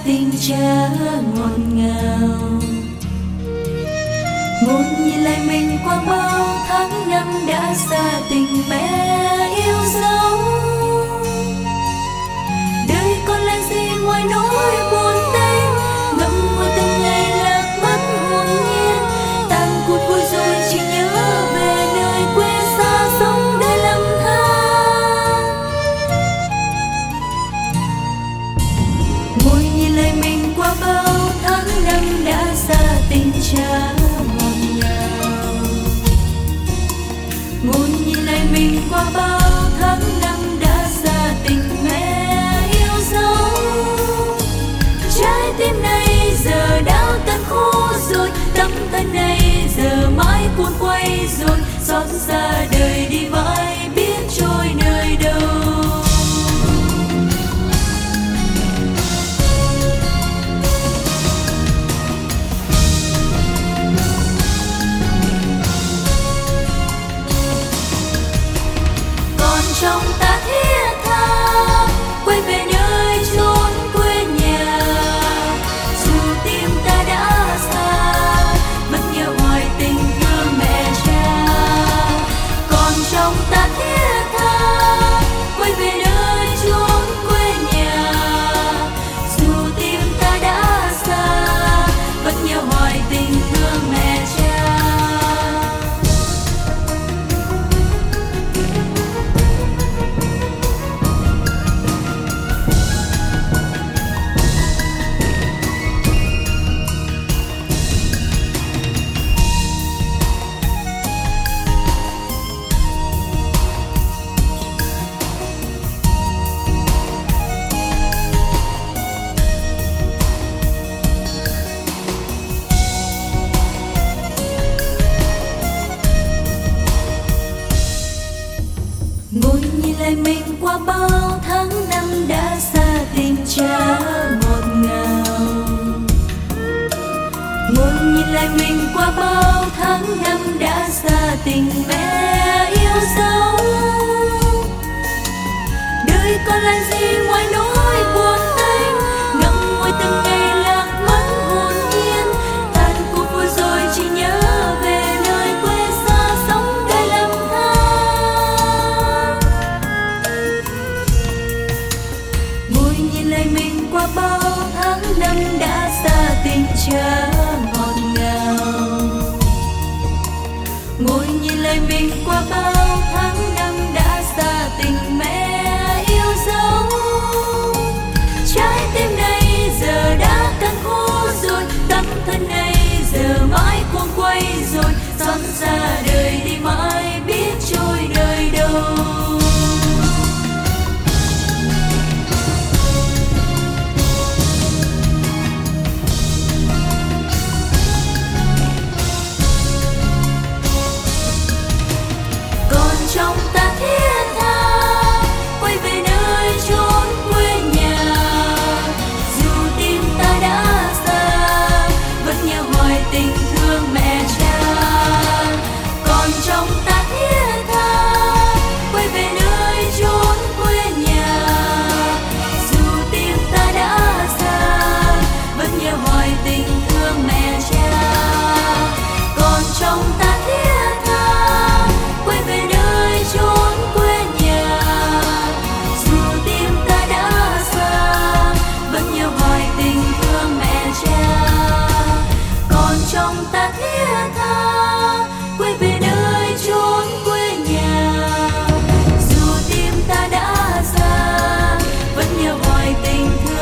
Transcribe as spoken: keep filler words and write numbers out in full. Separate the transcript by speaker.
Speaker 1: tình cha ngọt ngào. Ngồi nhìn lại mình qua bao tháng năm đã xa tình mẹ yêu dấu. Đời còn lại gì ngoài nỗi buồn tênh, ngậm ngùi từng ngày lạc mất hồn nhiên. Tàn cuộc vui rồi chỉ nhớ về nơi quê xa sống để lầm than. Ngồi nhìn lại mình qua bao tháng năm đã xa tình cha ngọt ngào. Ngồi nhìn lại mình qua bao tháng năm đã xa tình mẹ yêu dấu. Trái tim này giờ đã tan khô rồi, tấm thân này giờ mãi cuốn quay rồi. Xót xa đời đi mãi biết trôi nơi đâu. Trong ta thiết tha quay về nơi chốn quê nhà, dù tim ta đã xa vẫn nhớ hoài tình thương mẹ cha. Còn trong ta thiết tha quay về nơi chốn quê nhà, dù tim ta đã xa vẫn nhớ hoài tình thương mẹ cha. Ngồi nhìn lại mình qua bao tháng năm đã xa tình cha ngọt ngào. Ngồi nhìn lại mình qua bao tháng năm đã xa tình mẹ yêu dấu. Đời còn lại gì ngoài nỗi buồn tênh, ngậm ngùi từng ngày lạc mất hồn nhiên. Tàn cuộc vui rồi chỉ nhớ về nơi quê xa sống để lầm than. Ngồi nhìn lại mình qua bao tháng năm đã xa tình cha ngọt ngào. Ngồi nhìn lại mình qua bao tháng năm đã xa tình mẹ yêu dấu. Trái tim này giờ đã tan khô rồi, tấm thân này giờ mãi cuồng quay rồi. Xót xa đời đi mãi biết trôi đời đâu. Trong ta thiết tha quay về nơi chốn quê nhà, dù tim ta đã xa vẫn nhớ hoài tình thương mẹ cha. Còn trong ta thiết tha quay về nơi chốn quê nhà, dù tim ta đã xa vẫn nhớ hoài tình thương mẹ cha. Còn trong ta thiết tha quay về nơi chốn quê nhà, dù tim ta đã xa vẫn nhớ hoài tình thương mẹ cha. Còn trong ta thiết tha quay về nơi chốn quê nhà, dù tim ta đã xa vẫn nhớ hoài tình thương